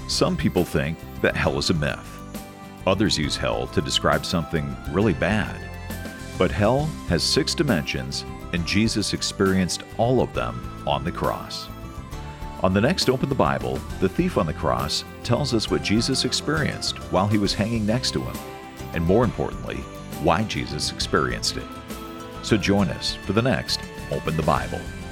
Some people think that hell is a myth. Others use hell to describe something really bad. But hell has 6 dimensions, and Jesus experienced all of them on the cross. On the next Open the Bible, the thief on the cross tells us what Jesus experienced while he was hanging next to him, and more importantly, why Jesus experienced it. So join us for the next Open the Bible.